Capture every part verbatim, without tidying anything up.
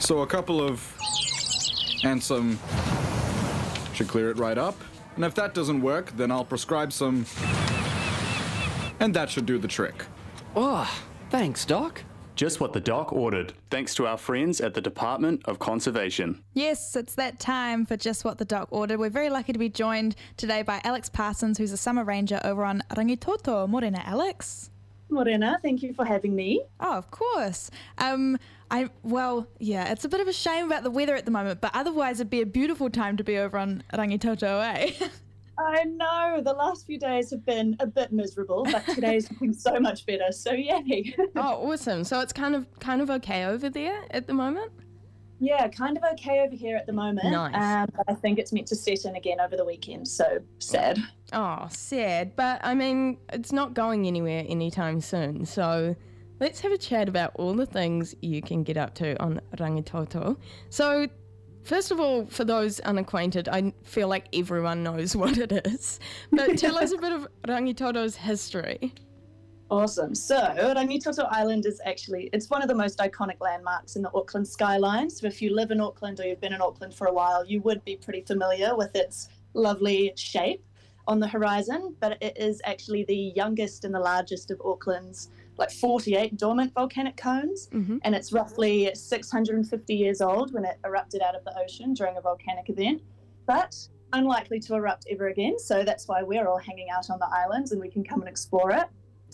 So a couple of and some should clear it right up. And if that doesn't work, then I'll prescribe some, and that should do the trick. Oh, thanks, Doc. Just what the doc ordered, thanks to our friends at the Department of Conservation. Yes, it's that time for Just What the Doc Ordered. We're very lucky to be joined today by Alex Parsons, who's a summer ranger over on Rangitoto. Morena, Alex. Morena, thank you for having me. Oh, of course. Um, I well, yeah, it's a bit of a shame about the weather at the moment, but otherwise it'd be a beautiful time to be over on Rangitoto, eh? I know, the last few days have been a bit miserable, but today's been so much better, so yay. Oh, awesome. So it's kind of kind of okay over there at the moment? Yeah, kind of okay over here at the moment. Nice. Um, but I think it's meant to set in again over the weekend, so sad. Oh, sad. But, I mean, it's not going anywhere anytime soon, so let's have a chat about all the things you can get up to on Rangitoto. So, first of all, for those unacquainted, I feel like everyone knows what it is, but tell us a bit of Rangitoto's history. Awesome. So Rangitoto Island is actually, it's one of the most iconic landmarks in the Auckland skyline. So if you live in Auckland or you've been in Auckland for a while, you would be pretty familiar with its lovely shape on the horizon, but it is actually the youngest and the largest of Auckland's like forty-eight dormant volcanic cones, Mm-hmm. and it's roughly six hundred fifty years old when it erupted out of the ocean during a volcanic event, but unlikely to erupt ever again. So that's why we're all hanging out on the islands and we can come and explore it.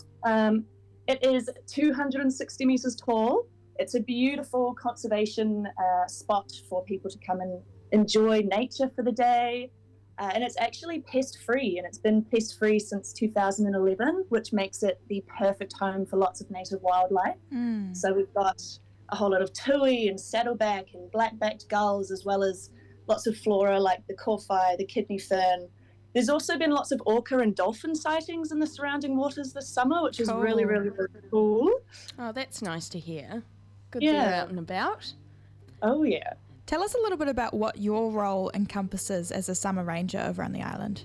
Um, it is two hundred sixty metres tall. It's a beautiful conservation uh, spot for people to come and enjoy nature for the day. Uh, and it's actually pest-free, and it's been pest-free since two thousand eleven, which makes it the perfect home for lots of native wildlife. Mm. So we've got a whole lot of tui and saddleback and black-backed gulls, as well as lots of flora like the kowhai, the kidney fern. There's also been lots of orca and dolphin sightings in the surrounding waters this summer, which is Cool. really, really, really cool. Oh, that's nice to hear. Good Yeah. to be out and about. Oh, yeah. Tell us a little bit about what your role encompasses as a summer ranger over on the island.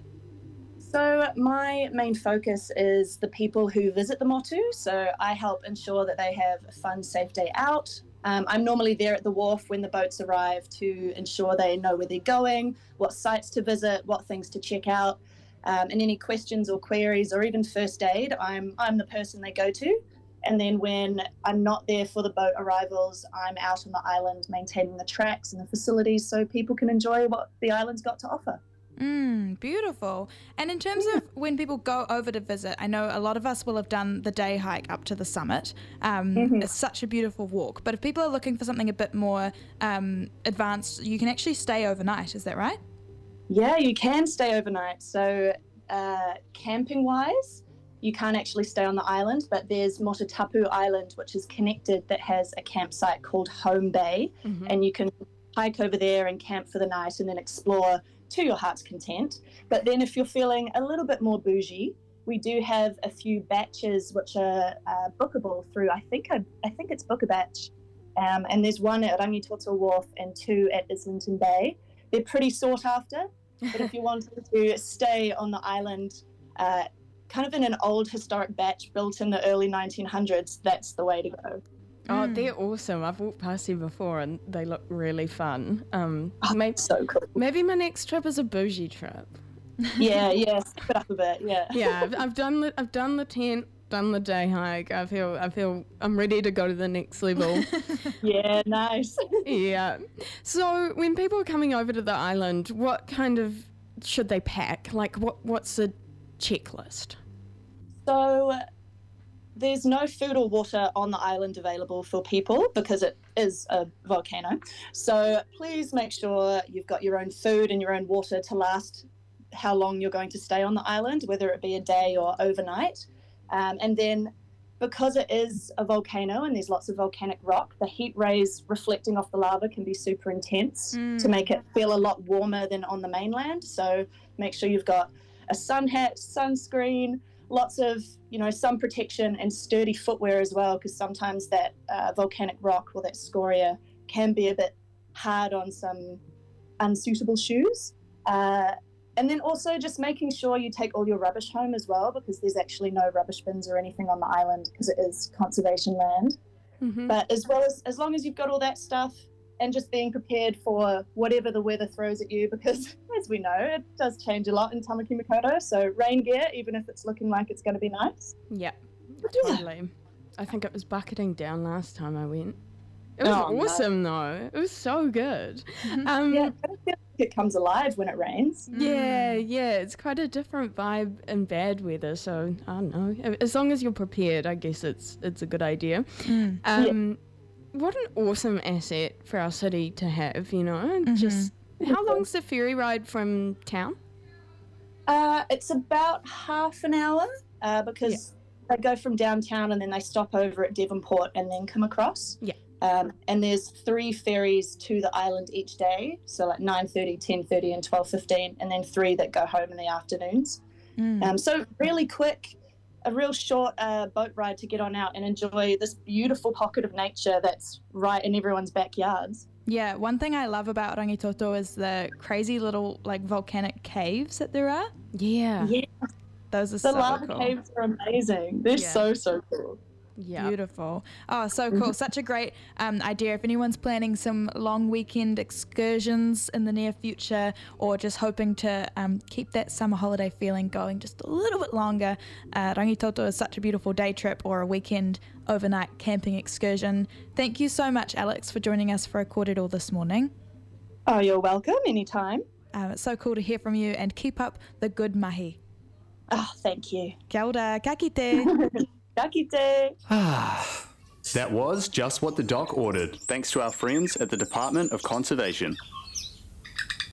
So my main focus is the people who visit the motu. So I help ensure that they have a fun, safe day out. Um, I'm normally there at the wharf when the boats arrive to ensure they know where they're going, what sites to visit, what things to check out, um, and any questions or queries or even first aid, I'm I'm the person they go to. And then when I'm not there for the boat arrivals, I'm out on the island maintaining the tracks and the facilities so people can enjoy what the island's got to offer. Mm, beautiful. And in terms of when people go over to visit, I know a lot of us will have done the day hike up to the summit. Um, Mhm. It's such a beautiful walk. But if people are looking for something a bit more um, advanced, you can actually stay overnight. Is that right? Yeah, you can stay overnight. So uh, camping-wise, you can't actually stay on the island, but there's Motutapu Island, which is connected, that has a campsite called Home Bay, Mm-hmm. and you can hike over there and camp for the night and then explore to your heart's content. But then if you're feeling a little bit more bougie, we do have a few batches which are uh, bookable through, I think I, I think it's Book a Batch, um, and there's one at Rangitoto Wharf and two at Islington Bay. They're pretty sought after, but if you wanted to stay on the island, uh, kind of in an old historic batch built in the early nineteen hundreds, that's the way to go. Oh, Mm. they're awesome. I've walked past here before and they look really fun. Um, Oh, maybe, So cool. maybe my next trip is a bougie trip. Yeah, yeah, step it up a bit, yeah. Yeah, I've, I've done the I've done the tent, done the day hike. I feel I feel I'm ready to go to the next level. Yeah, nice. Yeah. So when people are coming over to the island, what kind of should they pack? Like what what's the checklist? So there's no food or water on the island available for people because it is a volcano. So please make sure you've got your own food and your own water to last how long you're going to stay on the island, whether it be a day or overnight. Um, and then because it is a volcano and there's lots of volcanic rock, the heat rays reflecting off the lava can be super intense Mm. to make it feel a lot warmer than on the mainland. So make sure you've got a sun hat, sunscreen, lots of, you know, sun protection and sturdy footwear as well, because sometimes that uh, volcanic rock or that scoria can be a bit hard on some unsuitable shoes. Uh, and then also just making sure you take all your rubbish home as well, because there's actually no rubbish bins or anything on the island because it is conservation land. Mm-hmm. But as well as, as long as you've got all that stuff, and just being prepared for whatever the weather throws at you, because as we know, it does change a lot in Tamaki Makaurau. So rain gear, even if it's looking like it's going to be nice. Yeah, totally. I think it was bucketing down last time I went. It was Oh, no. awesome though. It was so good. Um, Yeah, it kind of feels like it comes alive when it rains. Yeah, yeah, it's quite a different vibe in bad weather. So I don't know. As long as you're prepared, I guess it's it's a good idea. Um, What an awesome asset for our city to have. You know, just how long's the ferry ride from town? Uh, it's about half an hour uh, because they go from downtown and then they stop over at Devonport and then come across. Yeah. Um, and there's three ferries to the island each day, so like nine thirty, ten thirty and twelve fifteen, and then three that go home in the afternoons. Um, so really quick, a real short uh, boat ride to get on out and enjoy this beautiful pocket of nature that's right in everyone's backyards. Yeah, one thing I love about Rangitoto is the crazy little like volcanic caves that there are. Yeah, Yeah, Those are the so lava cool. caves are amazing. They're Yeah. so, so cool. yeah. Beautiful. Oh, so cool. Such a great um, idea. If anyone's planning some long weekend excursions in the near future or just hoping to um, keep that summer holiday feeling going just a little bit longer, uh, Rangitoto is such a beautiful day trip or a weekend overnight camping excursion. Thank you so much, Alex, for joining us for a Kōrero this morning. Oh, you're welcome anytime. Um, it's so cool to hear from you and keep up the good mahi. Oh, thank you. Kia ora, ka kite. Ka kite. That was just what the doc ordered, thanks to our friends at the Department of Conservation.